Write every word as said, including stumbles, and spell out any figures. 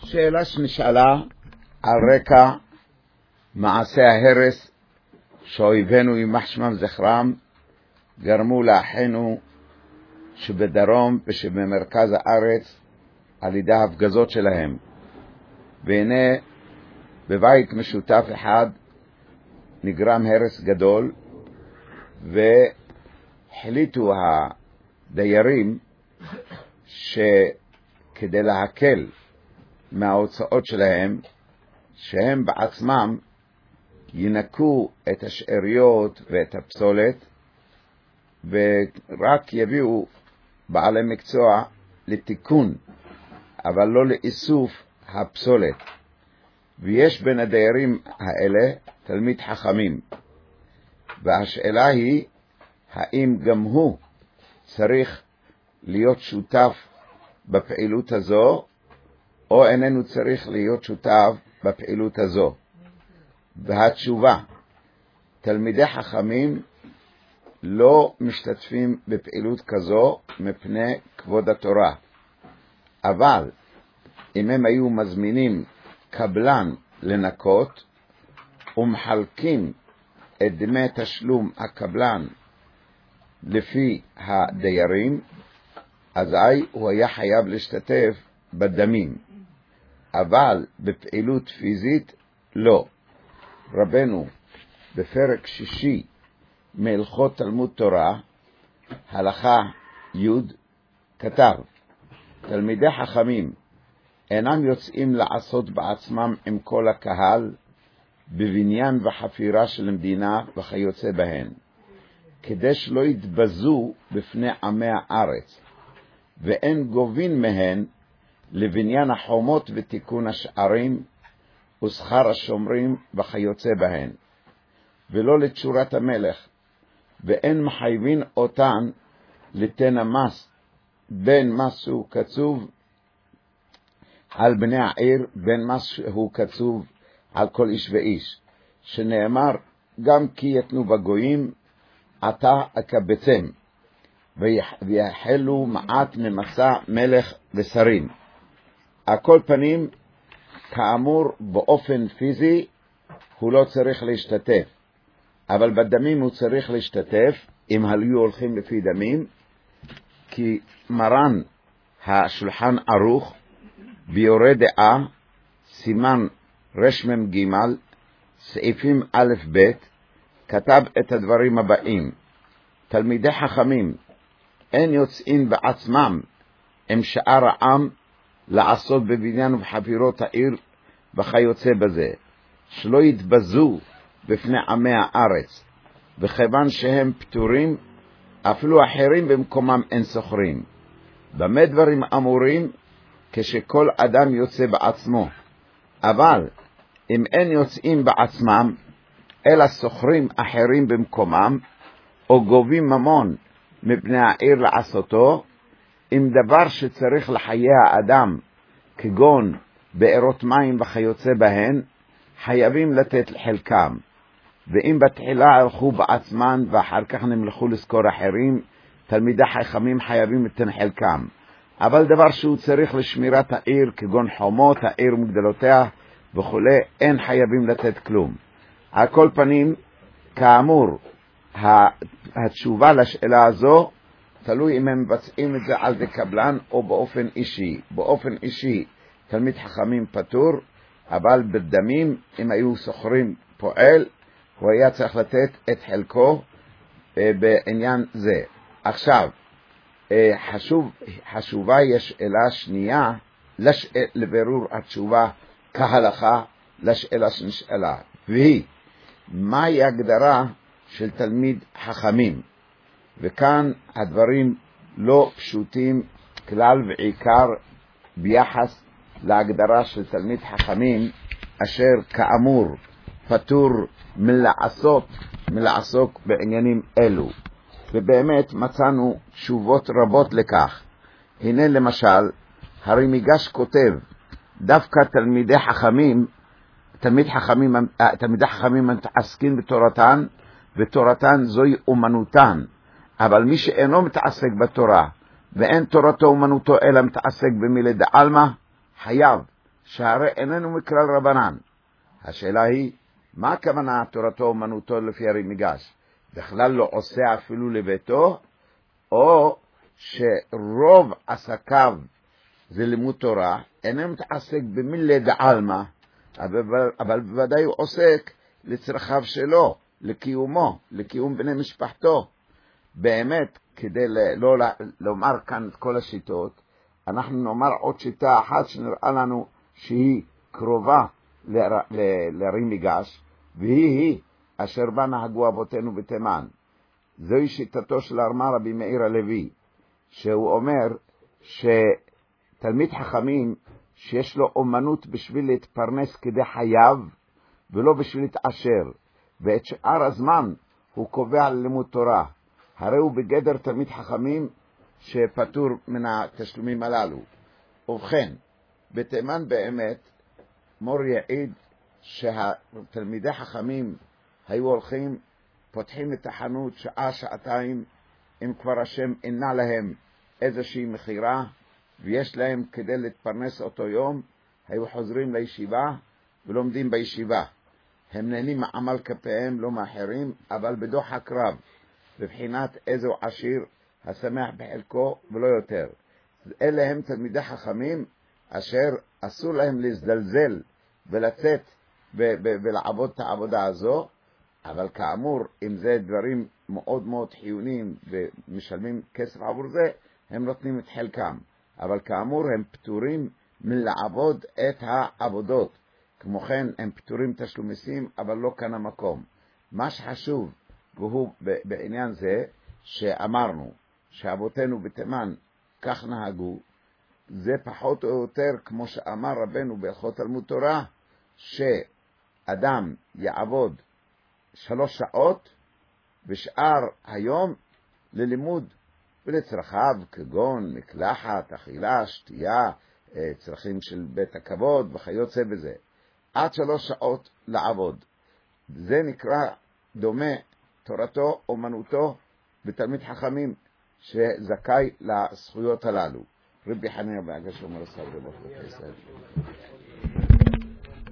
שאלה שנשאלה על רקע מעשי ההרס שאויבינו יימח שמם זכרם גרמו לאחינו שבדרום ושבמרכז הארץ על ידי ההפגזות שלהם. והנה בבית משותף אחד נגרם הרס גדול, והחליטו הדיירים שכדי להקל מההוצאות שלהם שהם בעצמם ינקו את השאריות ואת הפסולת ורק יביאו בעלי מקצוע לתיקון אבל לא לאיסוף הפסולת. ויש בין הדיירים האלה תלמיד חכמים, והשאלה היא האם גם הוא צריך להיות שותף בפעילות הזו או איננו צריך להיות שותף בפעילות הזו. והתשובה, תלמידי חכמים לא משתתפים בפעילות כזו מפני כבוד התורה, אבל אם הם היו מזמינים קבלן לנקות ומחלקים את דמי תשלום הקבלן לפי הדיירים, אזי הוא היה חייב להשתתף בדמים, אבל בפעילות פיזית לא. רבנו בפרק שישי מהלכות תלמוד תורה הלכה י' כתב, תלמידי חכמים אינם יוצאים לעשות בעצמם עם כל הקהל בבניין וחפירה של המדינה וכיוצא בהן, כדי שלא יתבזו בפני עמי הארץ, ואין גובין מהן לבניין החומות ותיקון השערים ושכר השומרים וכיוצא בהן, ולא לתשורת המלך, ואין מחייבין אותן לתן המס, בין מס הוא קצוב על בני העיר, בין מס שהוא קצוב על כל איש ואיש, שנאמר גם כי יתנו בגויים עתה אקבצם, ויחלו מעט ממסע מלך ושרים. על כל פנים, כאמור באופן פיזי הוא לא צריך להשתתף, אבל בדמים הוא צריך להשתתף אם היו הולכים לפי דמים, כי מרן השולחן ערוך ביורה דעה סימן רשמם ג' סעיפים א' ב' כתב את הדברים הבאים: תלמידי חכמים אין יוצאים בעצמם עם שאר העם לעשות בבניין ובחפירות העיר וכיוצא בזה, שלא יתבזו בפני עמי הארץ, וכיוון שהם פטורים אפילו אחרים במקומם אין סוחרים. במה דברים אמורים? כשכל אדם יוצא בעצמו, אבל אם אין יוצאים בעצמם אלא סוחרים אחרים במקומם או גובים ממון מבני העיר לעשותו, אם דבר שצריך לחיי האדם כגון בארות מים וכיוצא בהן, חייבים לתת לחלקם, ואם בתחילה הלכו בעצמן ואחר כך נמלכו לזכור אחרים, תלמידי חכמים חייבים לתת חלקם. אבל דבר שהוא צריך לשמירת העיר כגון חומות העיר ומגדלותיה וכו', אין חייבים לתת כלום. על כל פנים, כאמור, התשובה לשאלה הזו תלוי אם הם מבצעים את זה על זה קבלן או באופן אישי. באופן אישי תלמיד חכמים פטור, אבל בדמים אם היו סוחרים פועל הוא היה צריך לתת את חלקו אה, בעניין זה. עכשיו אה, חשוב, חשובה יש שאלה שנייה לש... לבירור התשובה כהלכה לשאלה שנשאלה, והיא מהי הגדרה של תלמיד חכמים? וכאן הדברים לא פשוטים כלל ועיקר ביחס להגדרה של תלמיד חכמים, אשר כאמור פטור מלעשות, מלעסוק בעניינים אלו. ובאמת מצאנו תשובות רבות לכך. הנה למשל, הרי מיגש כותב, דווקא תלמידי חכמים, תלמיד חכמים, תלמידי חכמים מתעסקים בתורתן, ותורתן זוהי אומנותן. אבל מי שאינו מתעסק בתורה, ואין תורתו אומנותו אלא מתעסק במילי דעלמא, חייב שהרי איננו מכלל רבנן. השאלה היא, מה הכוונה תורתו אומנותו לפי הרי מיגש? בכלל לא עושה אפילו לביתו, או שרוב עסקיו זה לימוד תורה, איננו מתעסק במילי דעלמא, אבל, אבל בוודאי הוא עוסק לצרכיו שלו, לקיומו, לקיום בני משפחתו. באמת, כדי לא לומר כאן את כל השיטות, אנחנו נאמר עוד שיטה אחת שנראה לנו שהיא קרובה להרי מיגש, והיא היא אשר בה נהגו אבותינו בתימן. זוהי שיטתו של הרמ"א רבי מאיר הלוי, שהוא אומר שתלמיד חכמים שיש לו אומנות בשביל להתפרנס כדי חייו, ולא בשביל להתעשר, ואת שאר הזמן הוא קובע ללימוד תורה. הרי הוא בגדר תלמיד חכמים שפטור מן התשלומים הללו. ובכן, בתימן באמת, מור יעיד שהתלמידי חכמים היו הולכים, פותחים את החנות שעה, שעתיים, אם כבר השם אינה להם איזושהי מחירה, ויש להם כדי להתפרנס אותו יום, היו חוזרים לישיבה ולומדים בישיבה. הם נהנים מעמל כפיהם, לא מאחרים, אבל בדוחק רב, בבחינת איזו עשיר השמח בחלקו ולא יותר. אלה הם תלמידי חכמים אשר אסור להם להזדלזל ולצאת ולעבוד את העבודה הזו, אבל כאמור, אם זה דברים מאוד מאוד חיוניים ומשלמים כסף עבור זה, הם נותנים את חלקם. אבל כאמור, הם פטורים מלעבוד את העבודות. כמו כן, הם פטורים תשלום מיסים, אבל לא כאן המקום. מה שחשוב, והוא בעניין זה, שאמרנו שאבותינו בתימן כך נהגו, זה פחות או יותר כמו שאמר רבנו בהלכות תלמוד תורה, שאדם יעבוד שלוש שעות ושאר היום ללימוד ולצרכיו, כגון מקלחת, אכילה, שתייה, צרכים של בית הכבוד וכיוצא בזה, עד שלוש שעות לעבוד. זה נקרא דומה תורתו אומנותו בתלמיד חכמים שזכאי לזכויות הללו. רבי חנינא בן עקשיא אומר סבא בברכות ישראל.